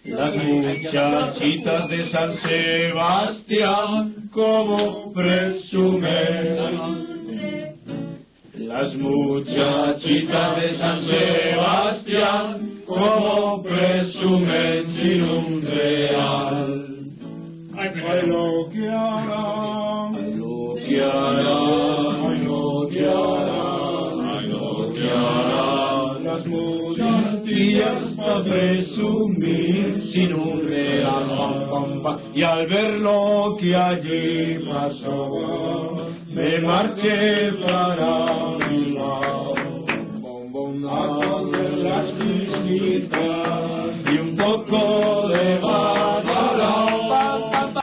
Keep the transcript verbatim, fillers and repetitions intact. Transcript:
Las muchachitas de San Sebastián, como presumen. Las muchachitas de San Sebastián, como presumen sin un real. Ay, lo que harán, ay, lo que harán, ay, lo que harán, ay, lo que harán. Las muchachillas para presumir sin un real, pam, pam, pam. Y al ver lo que allí pasó, me marché para Bilbao, bom, bom, a comer las fisquitas y un poco de